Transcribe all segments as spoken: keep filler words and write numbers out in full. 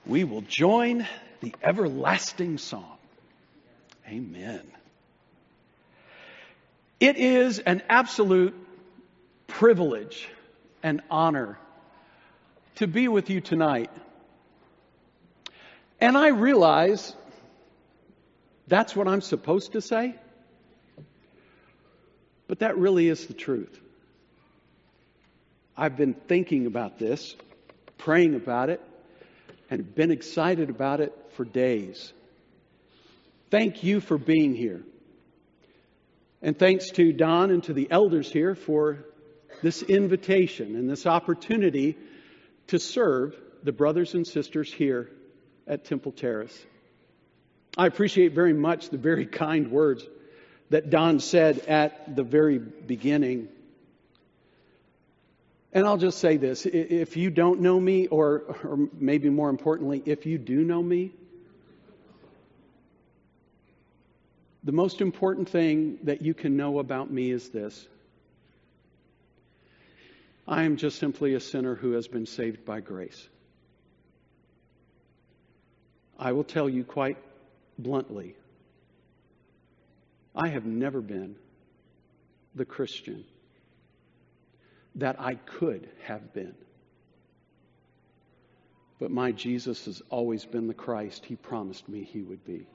we will join the everlasting song. Amen. It is an absolute privilege and honor to be with you tonight. And I realize that's what I'm supposed to say, but that really is the truth. I've been thinking about this, praying about it, and been excited about it for days. Thank you for being here. And thanks to Don and to the elders here for this invitation and this opportunity to serve the brothers and sisters here at Temple Terrace. I appreciate very much the very kind words that Don said at the very beginning. And I'll just say this, if you don't know me, or, or maybe more importantly, if you do know me, the most important thing that you can know about me is this. I am just simply a sinner who has been saved by grace. I will tell you quite bluntly, I have never been the Christian that I could have been. But my Jesus has always been the Christ He promised me He would be.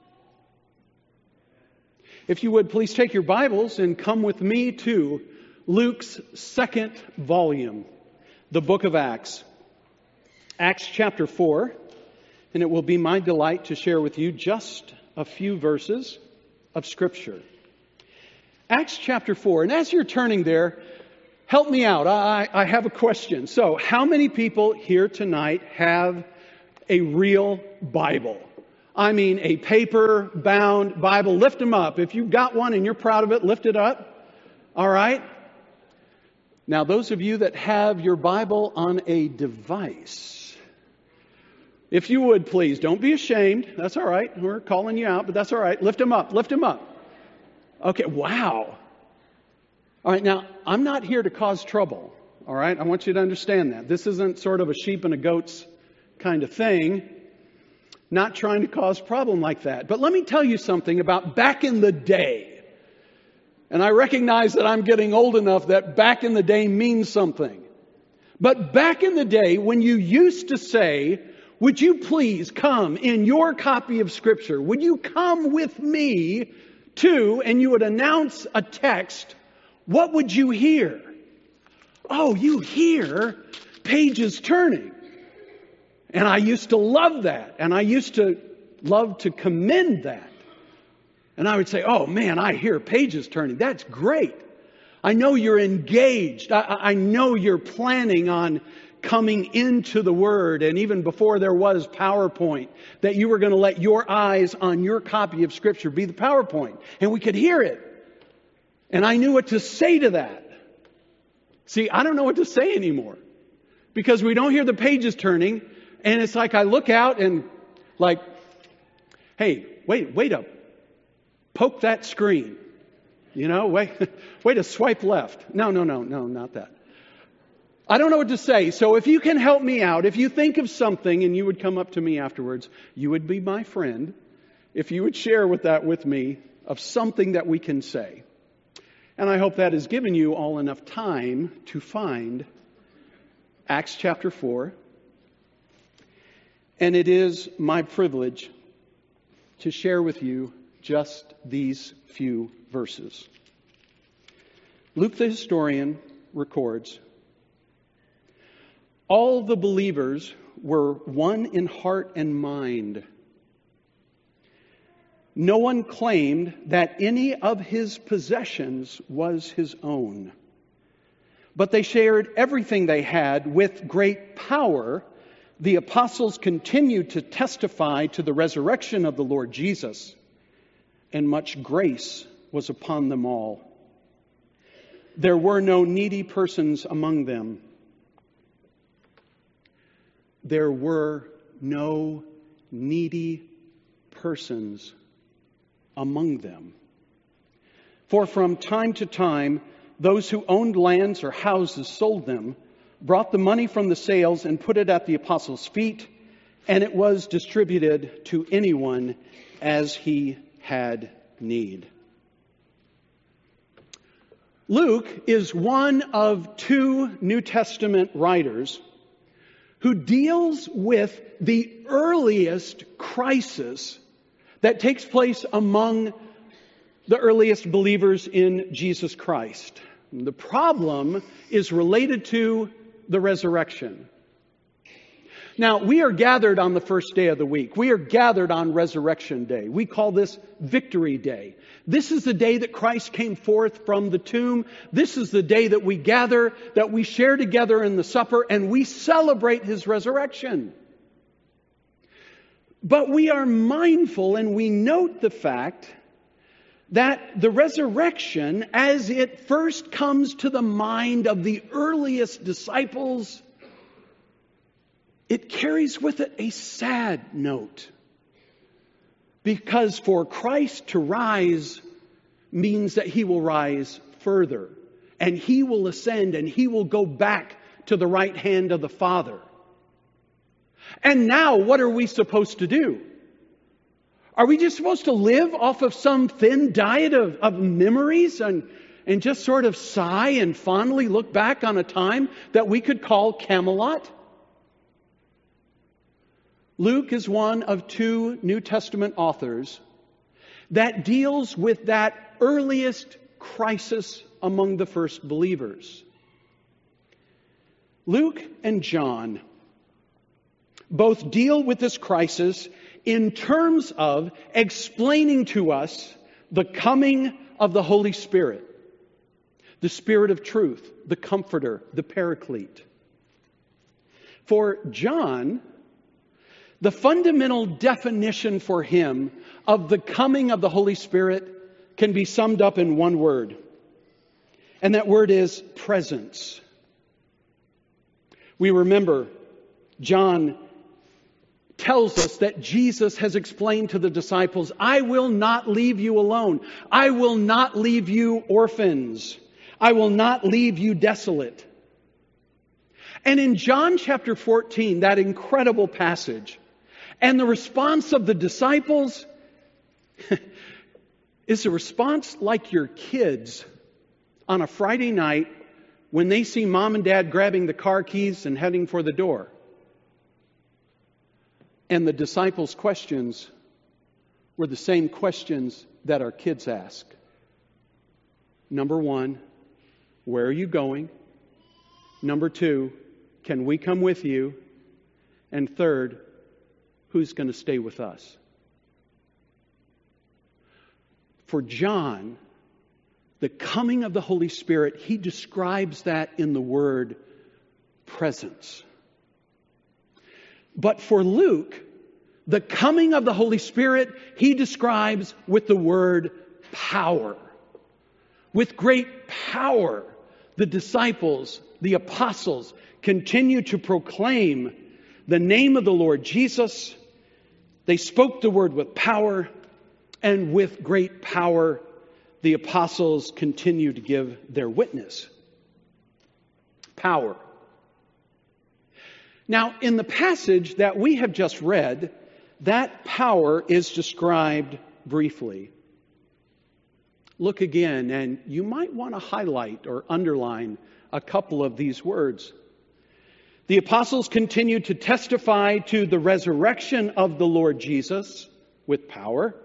If you would, please take your Bibles and come with me to Luke's second volume, the book of Acts. Acts chapter four, and it will be my delight to share with you just a few verses of Scripture. Acts chapter four, and as you're turning there, help me out. I, I have a question. So, how many people here tonight have a real Bible? I mean, a paper-bound Bible. Lift them up. If you've got one and you're proud of it, lift it up. All right? Now, those of you that have your Bible on a device, if you would, please, don't be ashamed. That's all right. We're calling you out, but that's all right. Lift them up. Lift them up. Okay, wow. All right, now, I'm not here to cause trouble. All right? I want you to understand that. This isn't sort of a sheep and a goats kind of thing. Not trying to cause problem like that. But let me tell you something about back in the day. And I recognize that I'm getting old enough that back in the day means something. But back in the day when you used to say, would you please come in your copy of Scripture? Would you come with me to, and you would announce a text, what would you hear? Oh, you hear pages turning. And I used to love that. And I used to love to commend that. And I would say, oh man, I hear pages turning. That's great. I know you're engaged. I, I know you're planning on coming into the Word. And even before there was PowerPoint, that you were going to let your eyes on your copy of Scripture be the PowerPoint. And we could hear it. And I knew what to say to that. See, I don't know what to say anymore. Because we don't hear the pages turning. And it's like I look out and like, hey, wait, wait up. Poke that screen. You know, wait, wait to swipe left. No, no, no, no, not that. I don't know what to say. So if you can help me out, if you think of something and you would come up to me afterwards, you would be my friend. If you would share with that with me of something that we can say. And I hope that has given you all enough time to find Acts chapter four. And it is my privilege to share with you just these few verses. Luke the historian records, all the believers were one in heart and mind. No one claimed that any of his possessions was his own. But they shared everything they had with great power. The apostles continued to testify to the resurrection of the Lord Jesus, and much grace was upon them all. There were no needy persons among them. There were no needy persons among them. For from time to time, those who owned lands or houses sold them, brought the money from the sales and put it at the apostles' feet, and it was distributed to anyone as he had need. Luke is one of two New Testament writers who deals with the earliest crisis that takes place among the earliest believers in Jesus Christ. The problem is related to the resurrection. Now, we are gathered on the first day of the week. We are gathered on Resurrection Day. We call this Victory Day. This is the day that Christ came forth from the tomb. This is the day that we gather, that we share together in the supper, and we celebrate His resurrection. But we are mindful and we note the fact that the resurrection, as it first comes to the mind of the earliest disciples, it carries with it a sad note. Because for Christ to rise means that He will rise further. And He will ascend and He will go back to the right hand of the Father. And now what are we supposed to do? Are we just supposed to live off of some thin diet of, of memories and, and just sort of sigh and fondly look back on a time that we could call Camelot? Luke is one of two New Testament authors that deals with that earliest crisis among the first believers. Luke and John both deal with this crisis in terms of explaining to us the coming of the Holy Spirit, the Spirit of truth, the Comforter, the Paraclete. For John, the fundamental definition for him of the coming of the Holy Spirit can be summed up in one word. And that word is presence. We remember John tells us that Jesus has explained to the disciples, I will not leave you alone. I will not leave you orphans. I will not leave you desolate. And in John chapter fourteen, that incredible passage, and the response of the disciples is a response like your kids on a Friday night when they see mom and dad grabbing the car keys and heading for the door. And the disciples' questions were the same questions that our kids ask. Number one, where are you going? Number two, can we come with you? And third, who's going to stay with us? For John, the coming of the Holy Spirit, he describes that in the word presence. But for Luke, the coming of the Holy Spirit, he describes with the word power. With great power, the disciples, the apostles, continue to proclaim the name of the Lord Jesus. They spoke the word with power, and with great power, the apostles continue to give their witness. Power. Now, in the passage that we have just read, that power is described briefly. Look again, and you might want to highlight or underline a couple of these words. The apostles continued to testify to the resurrection of the Lord Jesus with power.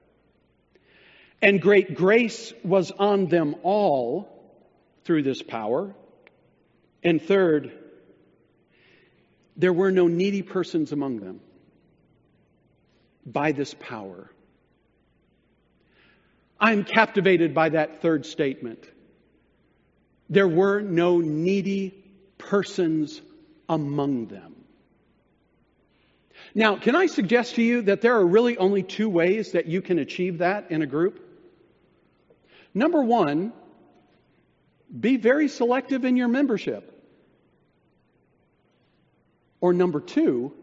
And great grace was on them all through this power. And third, there were no needy persons among them by this power. I'm captivated by that third statement. There were no needy persons among them. Now, can I suggest to you that there are really only two ways that you can achieve that in a group? Number one, be very selective in your membership. Or number two,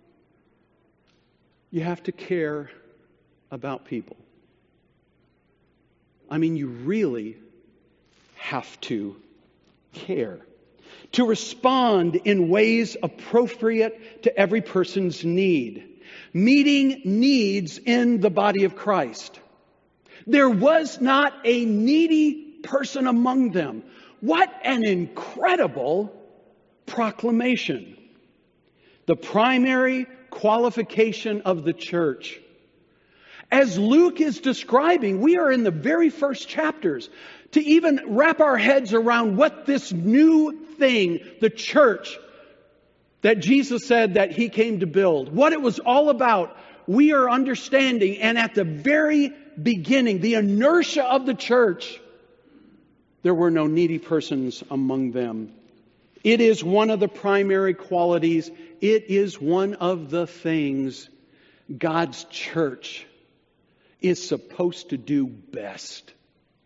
you have to care about people. I mean, you really have to care. to respond in ways appropriate to every person's need, meeting needs in the body of Christ. There was not a needy person among them. What an incredible proclamation. The primary qualification of the church. As Luke is describing, we are in the very first chapters to even wrap our heads around what this new thing, the church, that Jesus said that He came to build, what it was all about, we are understanding. And at the very beginning, the inertia of the church, there were no needy persons among them. It is one of the primary qualities. It is one of the things God's church is supposed to do best.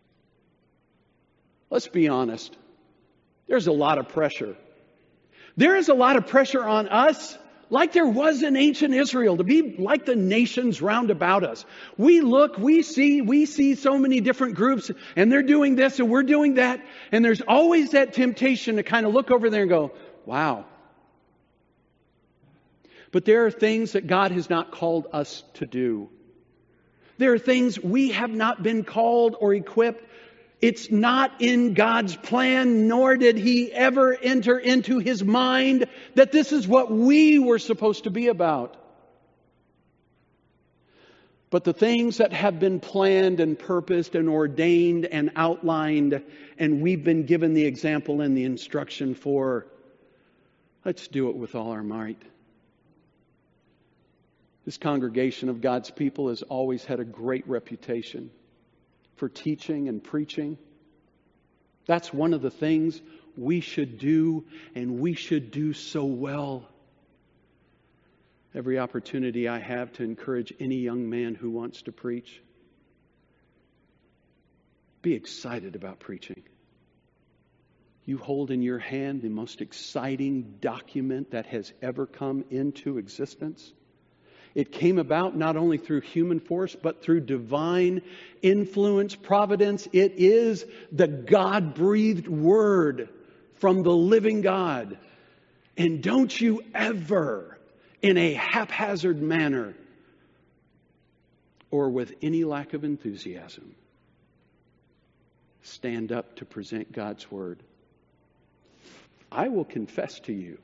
Let's be honest. There's a lot of pressure. There is a lot of pressure on us, like there was in ancient Israel, to be like the nations round about us. We look, we see, we see so many different groups, and they're doing this and we're doing that. And there's always that temptation to kind of look over there and go, wow. But there are things that God has not called us to do. There are things we have not been called or equipped. It's not in God's plan, nor did He ever enter into His mind that this is what we were supposed to be about. But the things that have been planned and purposed and ordained and outlined, and we've been given the example and the instruction for, let's do it with all our might. This congregation of God's people has always had a great reputation for teaching and preaching. That's one of the things we should do, and we should do so well. Every opportunity I have to encourage any young man who wants to preach, be excited about preaching. You hold in your hand the most exciting document that has ever come into existence. It came about not only through human force, but through divine influence, providence. It is the God-breathed word from the living God. And don't you ever, in a haphazard manner, or with any lack of enthusiasm, stand up to present God's word. I will confess to you,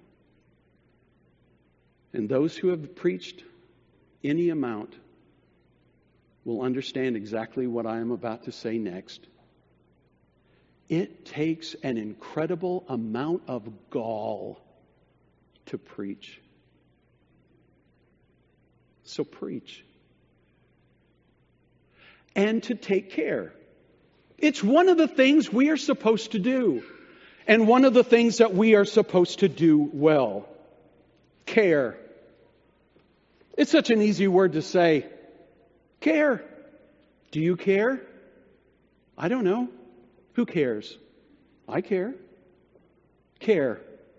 and those who have preached any amount will understand exactly what I am about to say next. It takes an incredible amount of gall to preach. So preach. And to take care. It's one of the things we are supposed to do. And one of the things that we are supposed to do well. Care. It's such an easy word to say. Care. Do you care? I don't know. Who cares? I care. Care.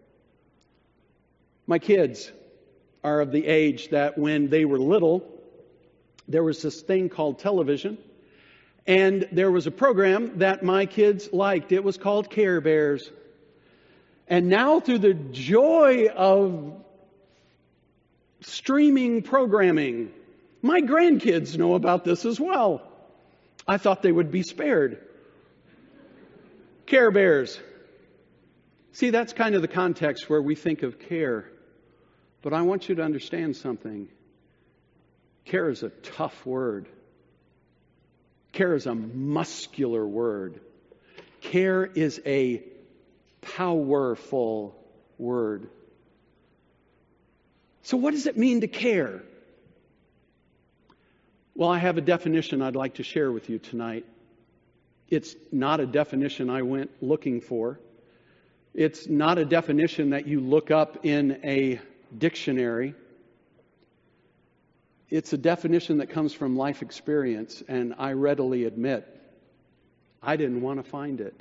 My kids are of the age that when they were little, there was this thing called television. And there was a program that my kids liked. It was called Care Bears. And now through the joy of streaming programming, my grandkids know about this as well. I thought they would be spared. Care Bears. See, that's kind of the context where we think of care. But I want you to understand something. Care is a tough word. Care is a muscular word. Care is a powerful word. So what does it mean to care? Well, I have a definition I'd like to share with you tonight. It's not a definition I went looking for. It's not a definition that you look up in a dictionary. It's a definition that comes from life experience, and I readily admit I didn't want to find it.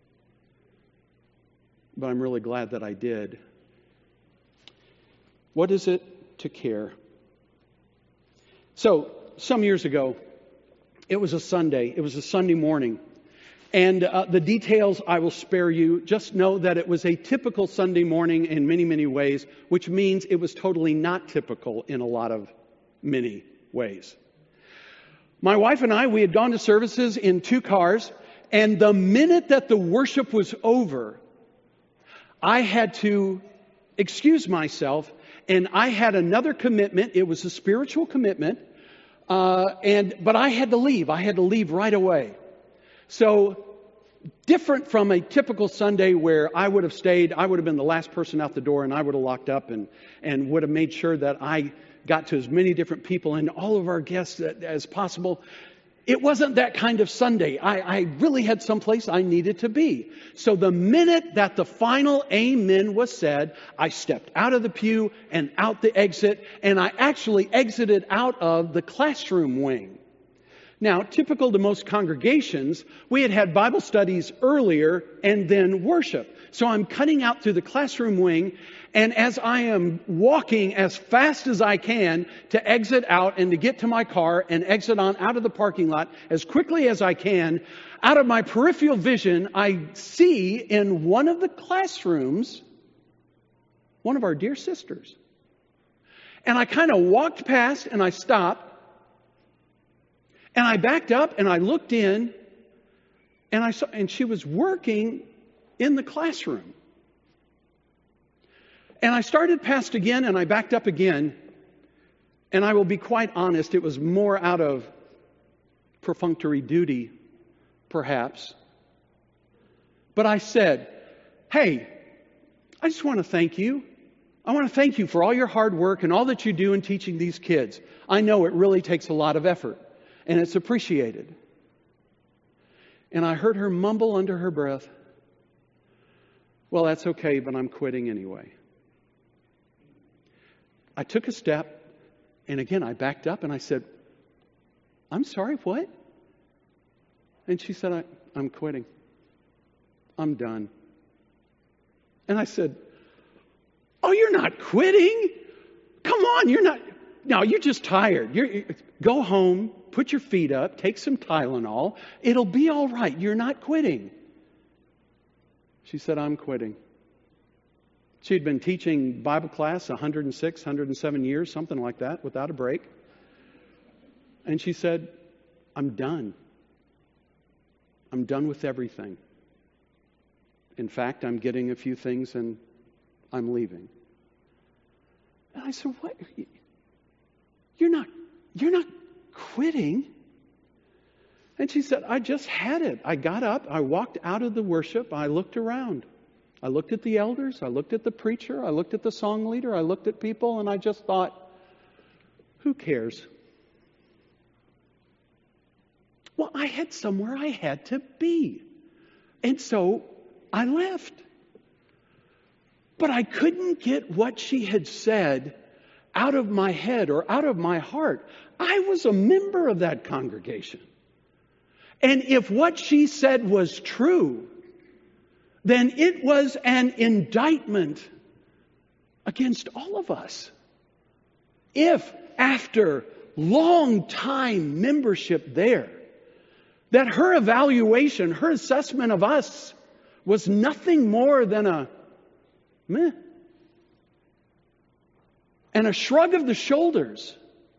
But I'm really glad that I did. What is it to care? So, some years ago, it was a Sunday. It was a Sunday morning. And uh, the details I will spare you. Just know that it was a typical Sunday morning in many, many ways, which means it was totally not typical in a lot of many ways. My wife and I, we had gone to services in two cars, and the minute that the worship was over, I had to excuse myself, and I had another commitment. It was a spiritual commitment, uh, and but I had to leave. I had to leave right away. So, different from a typical Sunday where I would have stayed, I would have been the last person out the door, and I would have locked up and, and would have made sure that I got to as many different people and all of our guests as possible. It wasn't that kind of Sunday. I, I really had someplace I needed to be. So the minute that the final amen was said, I stepped out of the pew and out the exit, and I actually exited out of the classroom wing. Now, typical to most congregations, we had had Bible studies earlier and then worship. So I'm cutting out through the classroom wing, and as I am walking as fast as I can to exit out and to get to my car and exit on out of the parking lot as quickly as I can, out of my peripheral vision, I see in one of the classrooms one of our dear sisters. And I kind of walked past and I stopped. And I backed up and I looked in, and I saw, and she was working in the classroom. And I started past again, and I backed up again. And I will be quite honest, it was more out of perfunctory duty, perhaps. But I said, "Hey, I just want to thank you. I want to thank you for all your hard work and all that you do in teaching these kids. I know it really takes a lot of effort. And it's appreciated." And I heard her mumble under her breath, "Well, that's okay, but I'm quitting anyway." I took a step, and again, I backed up and I said, "I'm sorry, what?" And she said, I, I'm quitting. I'm done. And I said, "Oh, you're not quitting? Come on, you're not. No, you're just tired. You're, go home, put your feet up, take some Tylenol. It'll be all right. You're not quitting." She said, "I'm quitting." She had been teaching Bible class one hundred six, one hundred seven years, something like that, without a break. And she said, "I'm done. I'm done with everything. In fact, I'm getting a few things and I'm leaving." And I said, "What? You're not, you're not quitting?" And she said, "I just had it. I got up, I walked out of the worship, I looked around. I looked at the elders, I looked at the preacher, I looked at the song leader, I looked at people, and I just thought, who cares? Well, I had somewhere I had to be. And so I left. But I couldn't get what she had said out of my head or out of my heart. I was a member of that congregation. And if what she said was true, then it was an indictment against all of us. If after long time membership there, that her evaluation, her assessment of us was nothing more than a meh. And a shrug of the shoulders,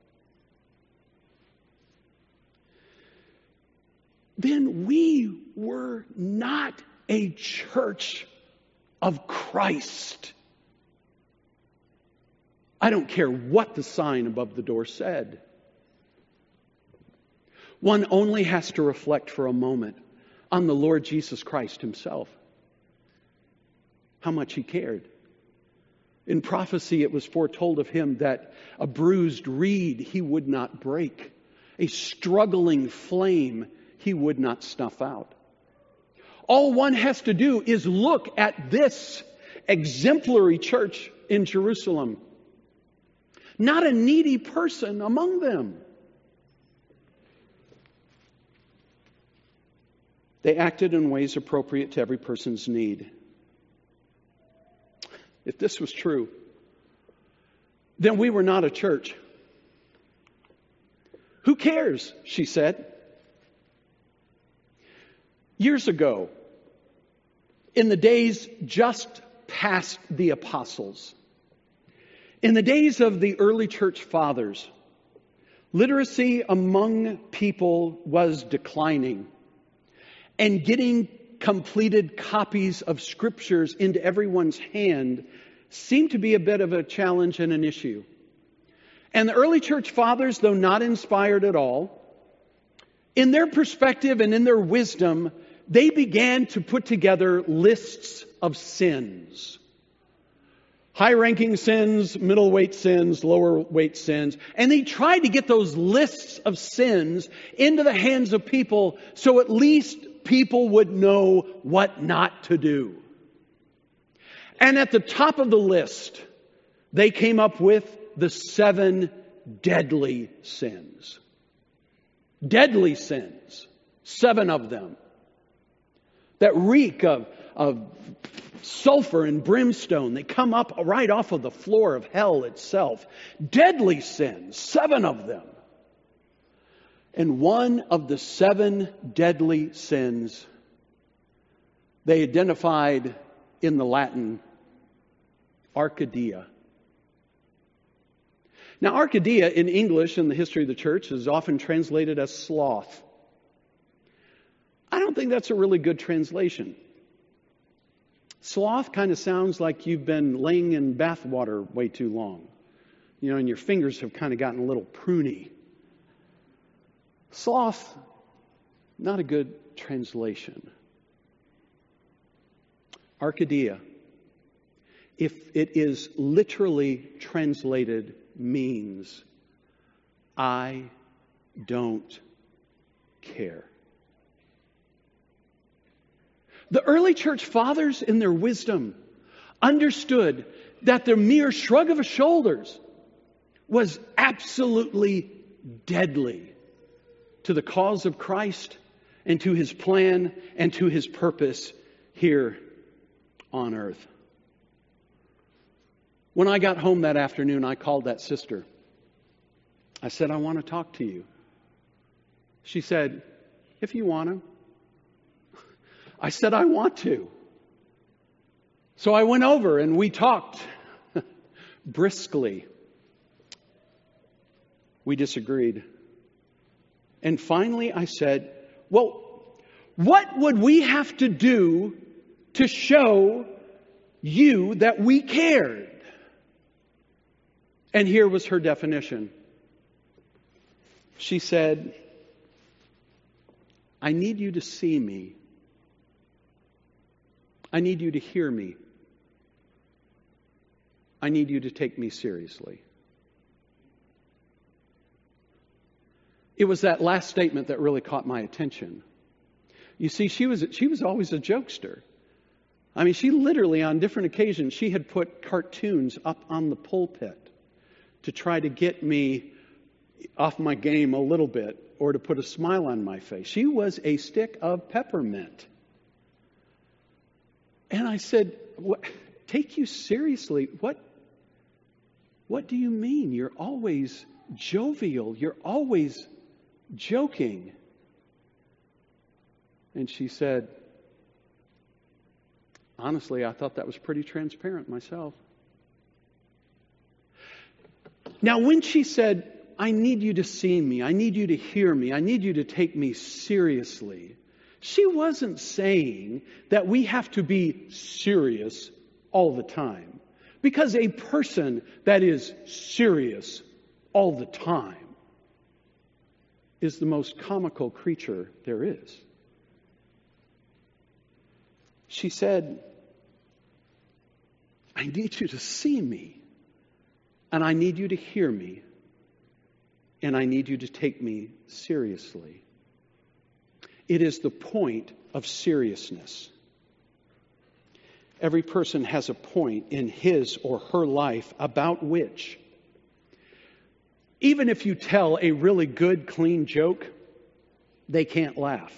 then we were not a church of Christ. I don't care what the sign above the door said. One only has to reflect for a moment on the Lord Jesus Christ himself. How much he cared. In prophecy, it was foretold of him that a bruised reed he would not break. A struggling flame he would not snuff out. All one has to do is look at this exemplary church in Jerusalem. Not a needy person among them. They acted in ways appropriate to every person's need. If this was true, then we were not a church. Who cares? She said. Years ago, in the days just past the apostles, in the days of the early church fathers, literacy among people was declining, and getting completed copies of scriptures into everyone's hand seemed to be a bit of a challenge and an issue. And the early church fathers, though not inspired at all, in their perspective and in their wisdom, they began to put together lists of sins. High-ranking sins, middle-weight sins, lower-weight sins. And they tried to get those lists of sins into the hands of people so at least people would know what not to do. And at the top of the list, they came up with the seven deadly sins. Deadly sins. Seven of them. That reek of, of sulfur and brimstone. They come up right off of the floor of hell itself. Deadly sins. Seven of them. And one of the seven deadly sins they identified in the Latin, Arcadia. Now, Arcadia in English in the history of the church is often translated as sloth. I don't think that's a really good translation. Sloth kind of sounds like you've been laying in bath water way too long. You know, and your fingers have kind of gotten a little pruny. Sloth, not a good translation. Arcadia, if it is literally translated, means I don't care. The early church fathers, in their wisdom, understood that the mere shrug of a shoulders was absolutely deadly to the cause of Christ and to His plan and to His purpose here on earth. When I got home that afternoon, I called that sister. I said, I want to talk to you. She said, if you want to. I said, I want to. So I went over and we talked briskly. We disagreed. And finally I said, well, what would we have to do to show you that we cared? And here was her definition. She said, I need you to see me. I need you to hear me. I need you to take me seriously. It was that last statement that really caught my attention. You see, she was she was always a jokester. I mean, she literally, on different occasions, she had put cartoons up on the pulpit to try to get me off my game a little bit or to put a smile on my face. She was a stick of peppermint. And I said, what, take you seriously? What, what do you mean? You're always jovial. You're always joking. And she said, honestly, I thought that was pretty transparent myself. Now, when she said, I need you to see me, I need you to hear me, I need you to take me seriously, she wasn't saying that we have to be serious all the time. Because a person that is serious all the time is the most comical creature there is. She said, I need you to see me, and I need you to hear me, and I need you to take me seriously. It is the point of seriousness. Every person has a point in his or her life about which, even if you tell a really good, clean joke, they can't laugh.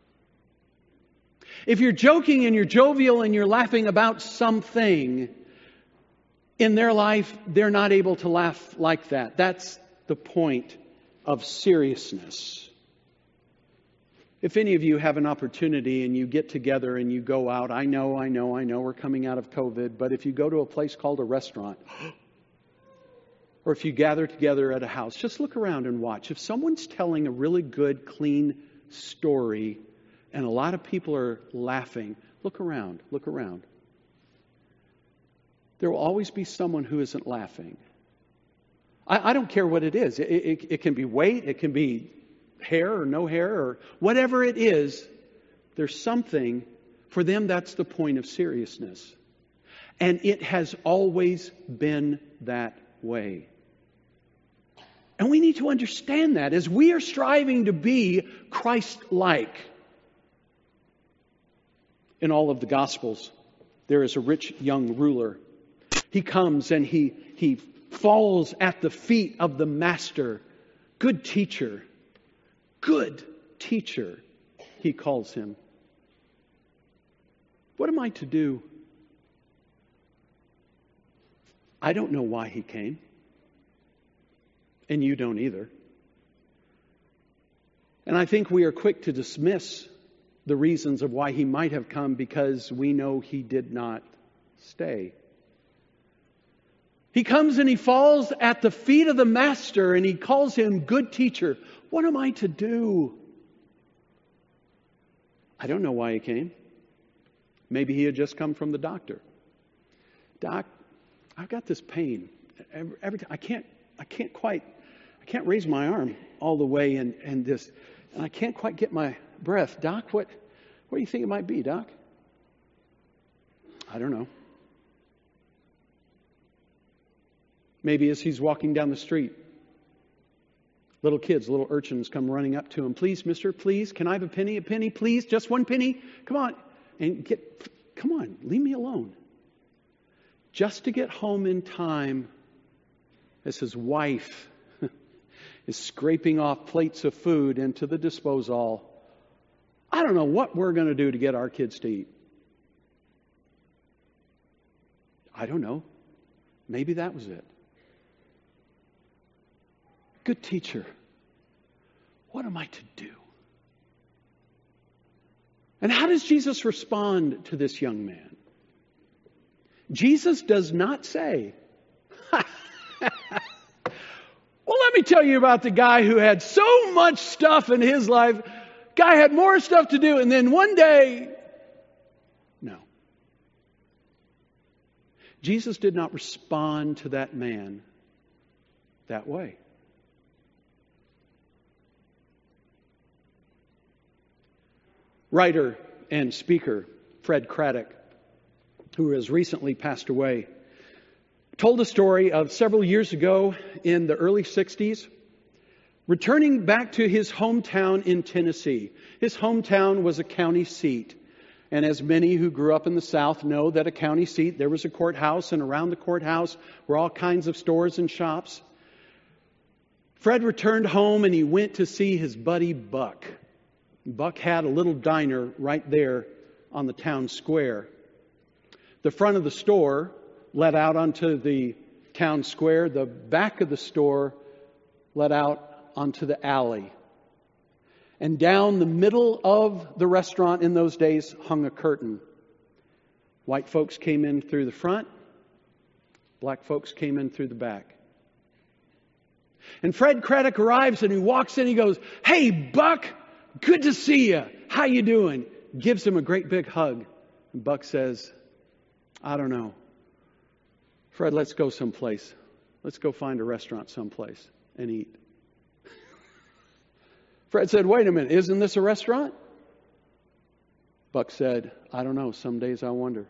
If you're joking and you're jovial and you're laughing about something in their life, they're not able to laugh like that. That's the point of seriousness. If any of you have an opportunity and you get together and you go out, I know, I know, I know we're coming out of COVID, but if you go to a place called a restaurant, or if you gather together at a house, just look around and watch. If someone's telling a really good, clean story and a lot of people are laughing, look around, look around. There will always be someone who isn't laughing. I, I don't care what it is. It, it, it can be weight, it can be hair or no hair or whatever it is. There's something, for them that's the point of seriousness. And it has always been that way. And we need to understand that as we are striving to be Christ-like. In all of the Gospels, there is a rich young ruler. He comes and he, he falls at the feet of the master. Good teacher. Good teacher, he calls him. What am I to do? I don't know why he came. And you don't either. And I think we are quick to dismiss the reasons of why he might have come because we know he did not stay. He comes and he falls at the feet of the master and he calls him good teacher. What am I to do? I don't know why he came. Maybe he had just come from the doctor. Doc, I've got this pain. Every, every time I can't, I can't quite, I can't raise my arm all the way and, and this, and I can't quite get my breath. Doc, what, what do you think it might be, Doc? I don't know. Maybe as he's walking down the street, little kids, little urchins come running up to him. Please, mister, please, can I have a penny? A penny, please? Just one penny? Come on. And get, come on, leave me alone. Just to get home in time as his wife is scraping off plates of food into the disposal. I don't know what we're going to do to get our kids to eat. I don't know. Maybe that was it. Good teacher, what am I to do? And how does Jesus respond to this young man? Jesus does not say, well, let me tell you about the guy who had so much stuff in his life. Guy had more stuff to do, and then one day, no. Jesus did not respond to that man that way. Writer and speaker Fred Craddock, who has recently passed away, told a story of several years ago in the early sixties, returning back to his hometown in Tennessee. His hometown was a county seat. And as many who grew up in the South know that a county seat, there was a courthouse, and around the courthouse were all kinds of stores and shops. Fred returned home and he went to see his buddy Buck. Buck had a little diner right there on the town square. The front of the store led out onto the town square. The back of the store led out onto the alley. And down the middle of the restaurant in those days hung a curtain. White folks came in through the front. Black folks came in through the back. And Fred Craddock arrives and he walks in. He goes, "Hey, Buck, good to see you. How you doing?" Gives him a great big hug. And Buck says, "I don't know. Fred, let's go someplace. Let's go find a restaurant someplace and eat." Fred said, "Wait a minute, isn't this a restaurant?" Buck said, "I don't know. Some days I wonder."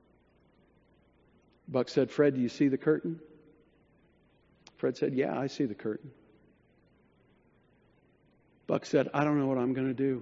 Buck said, "Fred, do you see the curtain?" Fred said, "Yeah, I see the curtain." Buck said, "I don't know what I'm going to do."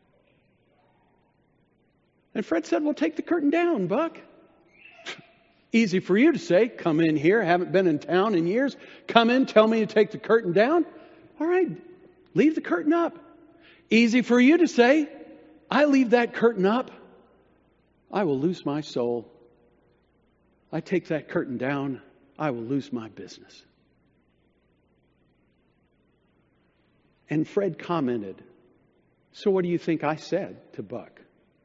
And Fred said, "Well, take the curtain down, Buck." Easy for you to say. Come in here. Haven't been in town in years. Come in, tell me to take the curtain down. All right, leave the curtain up. Easy for you to say. I leave that curtain up, I will lose my soul. I take that curtain down, I will lose my business. And Fred commented, So what do you think I said to Buck?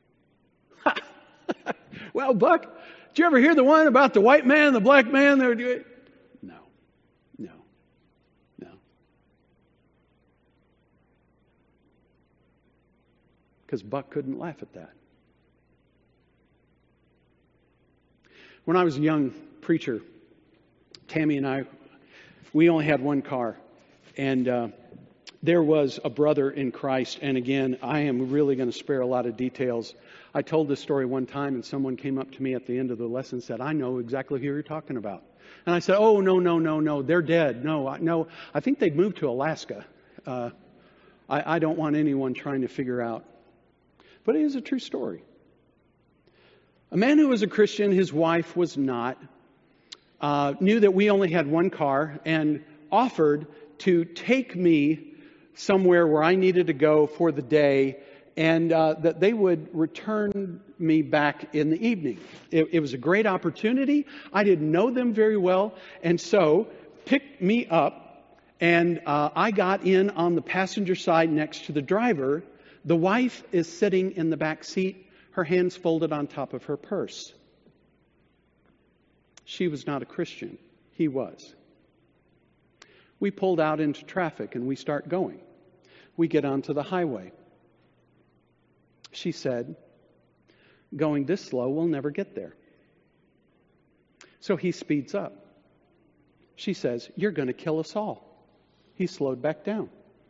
Well, Buck, did you ever hear the one about the white man and the black man? They were doing... No, no, no. Because Buck couldn't laugh at that. When I was a young preacher, Tammy and I, we only had one car. And uh, there was a brother in Christ. And again, I am really going to spare a lot of details. I told this story one time and someone came up to me at the end of the lesson and said, I know exactly who you're talking about. And I said, oh, no, no, no, no, they're dead. No, I, no, I think they've moved to Alaska. Uh, I, I don't want anyone trying to figure out. But it is a true story. A man who was a Christian, his wife was not, uh, knew that we only had one car and offered to take me somewhere where I needed to go for the day, and uh, that they would return me back in the evening. It, it was a great opportunity. I didn't know them very well, and so picked me up, and uh, I got in on the passenger side next to the driver. The wife is sitting in the back seat, her hands folded on top of her purse. She was not a Christian. He was. We pulled out into traffic and we start going. We get onto the highway. She said, going this slow, we'll never get there. So he speeds up. She says, you're going to kill us all. He slowed back down.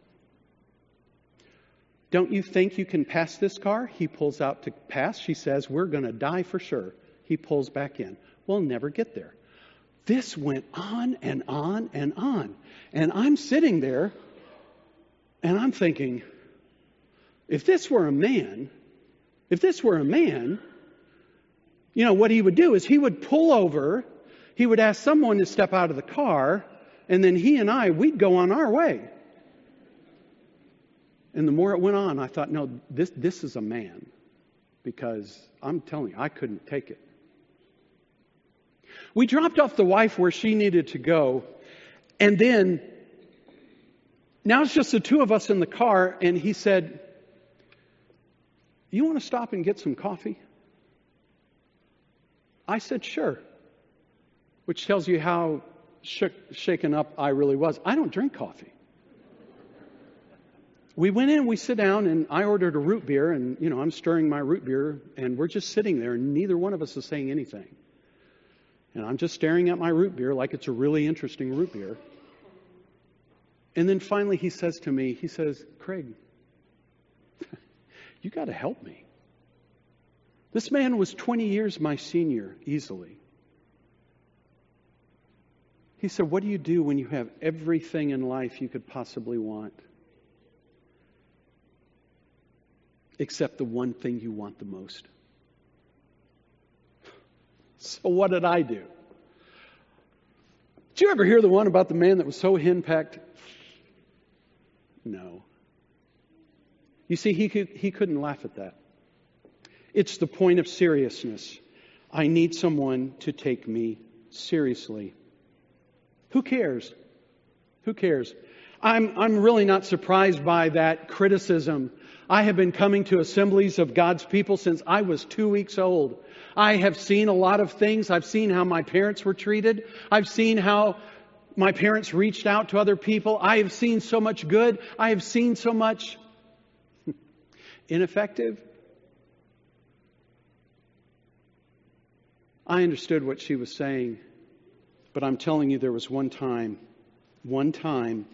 Don't you think you can pass this car? He pulls out to pass. She says, we're going to die for sure. He pulls back in. We'll never get there. This went on and on and on. And I'm sitting there and I'm thinking, if this were a man, if this were a man, you know, what he would do is he would pull over, he would ask someone to step out of the car, and then he and I, we'd go on our way. And the more it went on, I thought, no, this this is a man. Because I'm telling you, I couldn't take it. We dropped off the wife where she needed to go. And then, now it's just the two of us in the car. And he said, you want to stop and get some coffee? I said, sure. Which tells you how shook, shaken up I really was. I don't drink coffee. We went in, we sit down, and I ordered a root beer, and, you know, I'm stirring my root beer, and we're just sitting there, and neither one of us is saying anything. And I'm just staring at my root beer like it's a really interesting root beer. And then finally he says to me, he says, Craig, you got to help me. This man was twenty years my senior, easily. He said, what do you do when you have everything in life you could possibly want? Except the one thing you want the most. So what did I do? Did you ever hear the one about the man that was so henpecked? No. You see, he could, he couldn't laugh at that. It's the point of seriousness. I need someone to take me seriously. Who cares? Who cares? I'm, I'm really not surprised by that criticism. I have been coming to assemblies of God's people since I was two weeks old. I have seen a lot of things. I've seen how my parents were treated. I've seen how my parents reached out to other people. I have seen so much good. I have seen so much ineffective. I understood what she was saying, but I'm telling you, there was one time, one time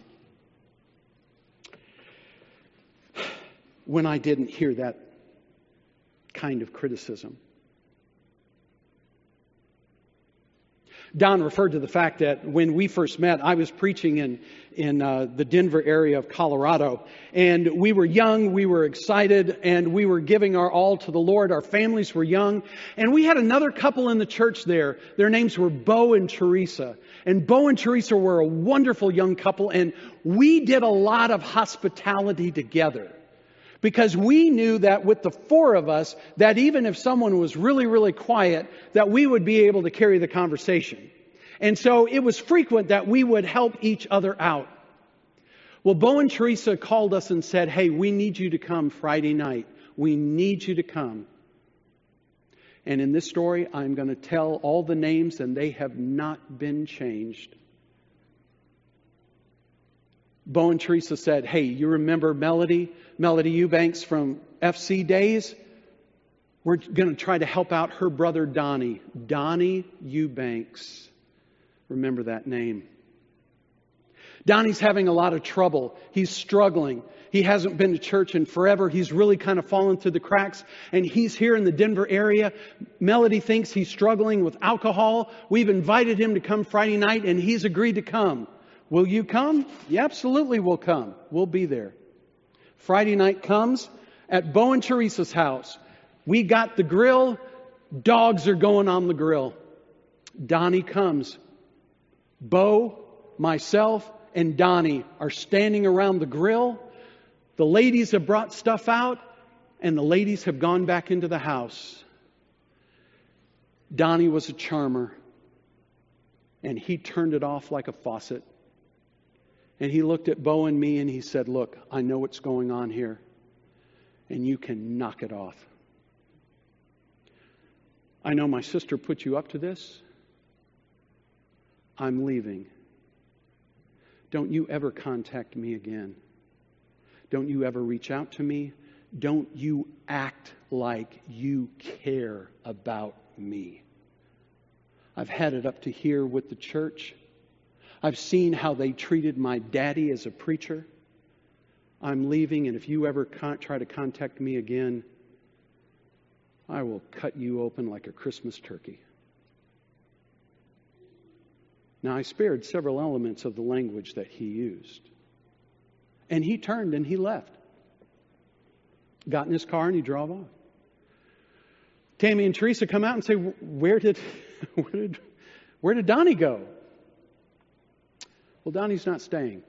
when I didn't hear that kind of criticism. Don referred to the fact that when we first met, I was preaching in in uh, the Denver area of Colorado, and we were young, we were excited, and we were giving our all to the Lord. Our families were young, and we had another couple in the church there. Their names were Bo and Teresa, and Bo and Teresa were a wonderful young couple, and we did a lot of hospitality together. Because we knew that with the four of us, that even if someone was really, really quiet, that we would be able to carry the conversation. And so it was frequent that we would help each other out. Well, Bo and Teresa called us and said, hey, we need you to come Friday night. We need you to come. And in this story, I'm going to tell all the names, and they have not been changed. Bo and Teresa said, hey, you remember Melody? Melody Eubanks from F C days? We're going to try to help out her brother Donnie. Donnie Eubanks. Remember that name. Donnie's having a lot of trouble. He's struggling. He hasn't been to church in forever. He's really kind of fallen through the cracks. And he's here in the Denver area. Melody thinks he's struggling with alcohol. We've invited him to come Friday night, and he's agreed to come. Will you come? Yeah, absolutely we'll come. We'll be there. Friday night comes at Bo and Teresa's house. We got the grill. Dogs are going on the grill. Donnie comes. Bo, myself, and Donnie are standing around the grill. The ladies have brought stuff out, and the ladies have gone back into the house. Donnie was a charmer, and he turned it off like a faucet. And he looked at Bo and me and he said, look, I know what's going on here, and you can knock it off. I know my sister put you up to this. I'm leaving. Don't you ever contact me again. Don't you ever reach out to me. Don't you act like you care about me. I've had it up to here with the church. I've seen how they treated my daddy as a preacher. I'm leaving, and if you ever con- try to contact me again, I will cut you open like a Christmas turkey. Now, I spared several elements of the language that he used. And he turned and he left. Got in his car and he drove off. Tammy and Teresa come out and say, where did, where did, where did Donnie go? Well, Donnie's not staying.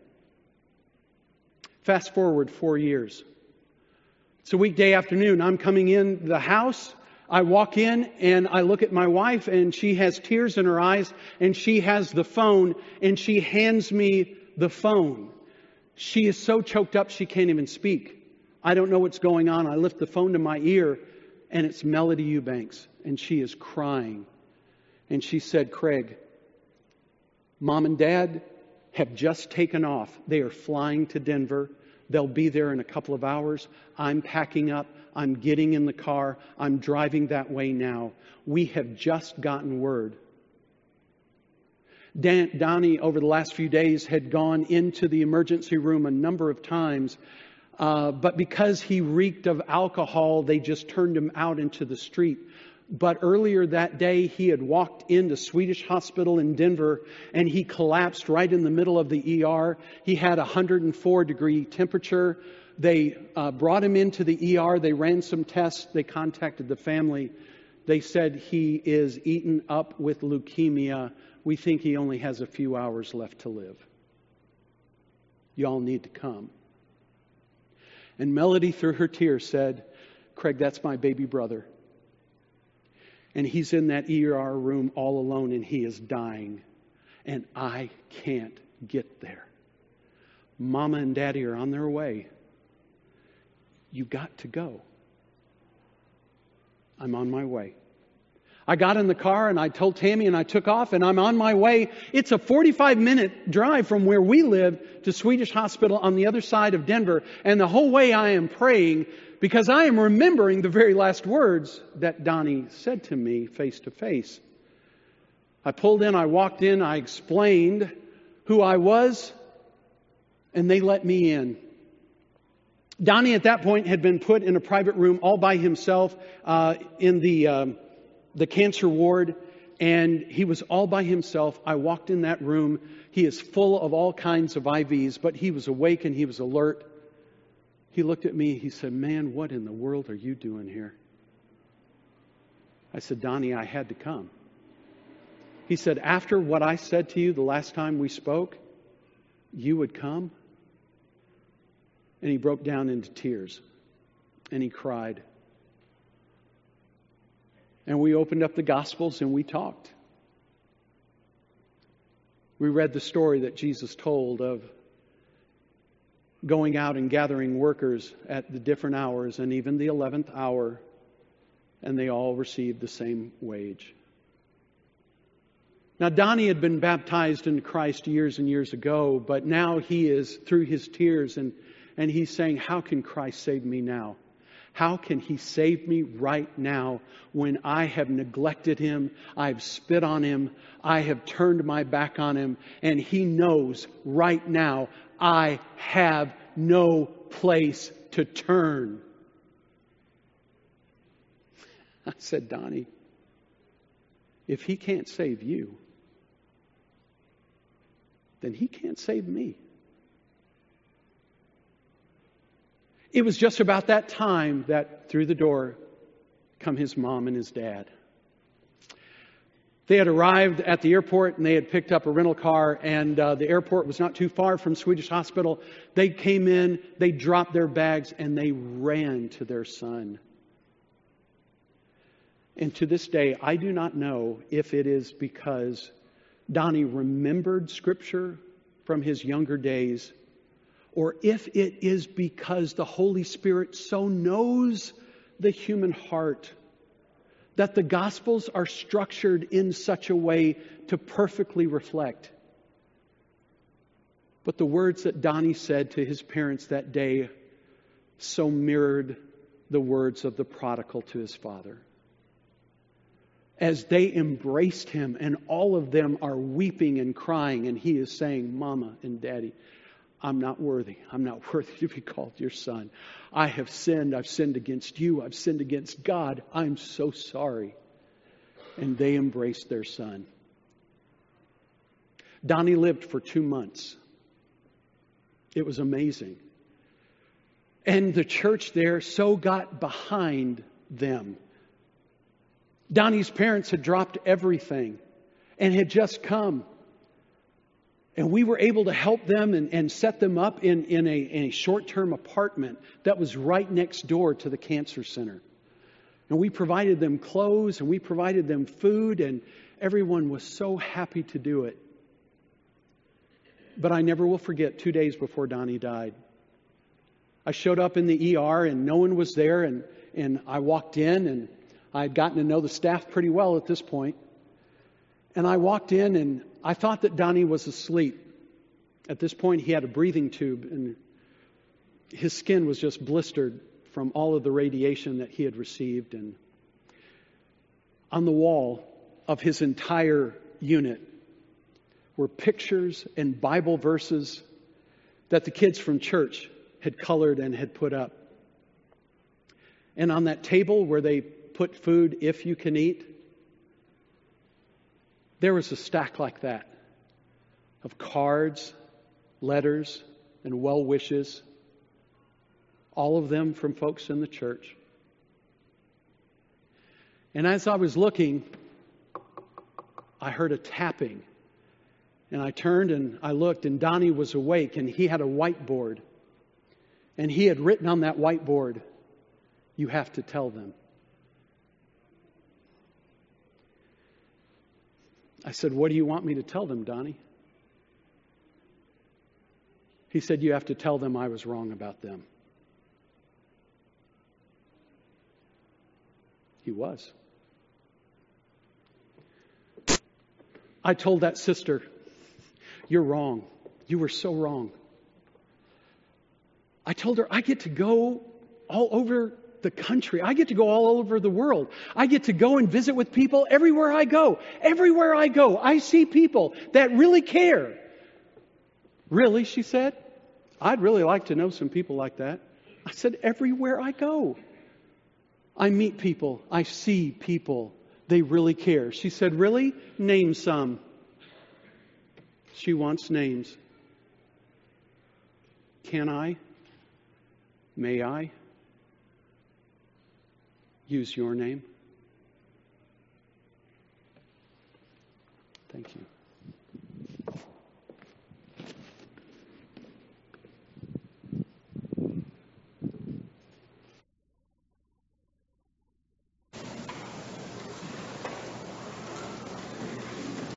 Fast forward four years. It's a weekday afternoon. I'm coming in the house. I walk in and I look at my wife, and she has tears in her eyes, and she has the phone, and she hands me the phone. She is so choked up she can't even speak. I don't know what's going on. I lift the phone to my ear, and it's Melody Eubanks, and she is crying. And she said, Craig, Mom and Dad have just taken off. They are flying to Denver. They'll be there in a couple of hours. I'm packing up. I'm getting in the car. I'm driving that way now. We have just gotten word. Dan, Donnie, over the last few days, had gone into the emergency room a number of times. Uh, but because he reeked of alcohol, they just turned him out into the street. But earlier that day, he had walked into Swedish Hospital in Denver, and he collapsed right in the middle of the E R. He had a one hundred four degree temperature. They uh, brought him into the E R. They ran some tests. They contacted the family. They said he is eaten up with leukemia. We think he only has a few hours left to live. Y'all need to come. And Melody, through her tears, said, Craig, that's my baby brother. And he's in that E R room all alone, and he is dying. And I can't get there. Mama and Daddy are on their way. You got to go. I'm on my way. I got in the car and I told Tammy and I took off, and I'm on my way. It's a forty-five minute drive from where we live to Swedish Hospital on the other side of Denver. And the whole way I am praying, because I am remembering the very last words that Donnie said to me face to face. I pulled in, I walked in, I explained who I was, and they let me in. Donnie at that point had been put in a private room all by himself uh, in the um, the cancer ward, and he was all by himself. I walked in that room. He is full of all kinds of I Vs, but he was awake and he was alert. He looked at me. He said, man, what in the world are you doing here? I said, Donnie, I had to come. He said, after what I said to you the last time we spoke, you would come? And he broke down into tears. And he cried. And we opened up the Gospels and we talked. We read the story that Jesus told of going out and gathering workers at the different hours and even the eleventh hour, and they all received the same wage. Now, Donnie had been baptized in Christ years and years ago, but now he is through his tears and, and he's saying, how can Christ save me now? How can He save me right now when I have neglected Him, I've spit on Him, I have turned my back on Him, and He knows right now I have no place to turn. I said, Donnie, if He can't save you, then He can't save me. It was just about that time that through the door come his mom and his dad. They had arrived at the airport and they had picked up a rental car, and uh, the airport was not too far from Swedish Hospital. They came in, they dropped their bags, and they ran to their son. And to this day, I do not know if it is because Donnie remembered Scripture from his younger days, or if it is because the Holy Spirit so knows the human heart that the Gospels are structured in such a way to perfectly reflect. But the words that Donnie said to his parents that day so mirrored the words of the prodigal to his father. As they embraced him, and all of them are weeping and crying, and he is saying, Mama and Daddy, I'm not worthy. I'm not worthy to be called your son. I have sinned. I've sinned against you. I've sinned against God. I'm so sorry. And they embraced their son. Donnie lived for two months. It was amazing. And the church there so got behind them. Donnie's parents had dropped everything and had just come. And we were able to help them and, and set them up in, in, a, in a short-term apartment that was right next door to the cancer center. And we provided them clothes and we provided them food, and everyone was so happy to do it. But I never will forget, two days before Donnie died, I showed up in the E R and no one was there, and, and I walked in, and I had gotten to know the staff pretty well at this point. And I walked in and I thought that Donnie was asleep. At this point, he had a breathing tube and his skin was just blistered from all of the radiation that he had received. And on the wall of his entire unit were pictures and Bible verses that the kids from church had colored and had put up. And on that table where they put food, if you can eat, there was a stack like that of cards, letters, and well wishes, all of them from folks in the church. And as I was looking, I heard a tapping. And I turned and I looked, and Donnie was awake, and he had a whiteboard. And he had written on that whiteboard, "You have to tell them." I said, "What do you want me to tell them, Donnie?" He said, "You have to tell them I was wrong about them." He was. I told that sister, "You're wrong. You were so wrong." I told her, I get to go all over the country. I get to go all over the world. I get to go and visit with people everywhere I go. Everywhere I go, I see people that really care. "Really?" she said. "I'd really like to know some people like that." I said, "Everywhere I go, I meet people. I see people. They really care." She said, "Really? Name some." She wants names. Can I? May I use your name? Thank you.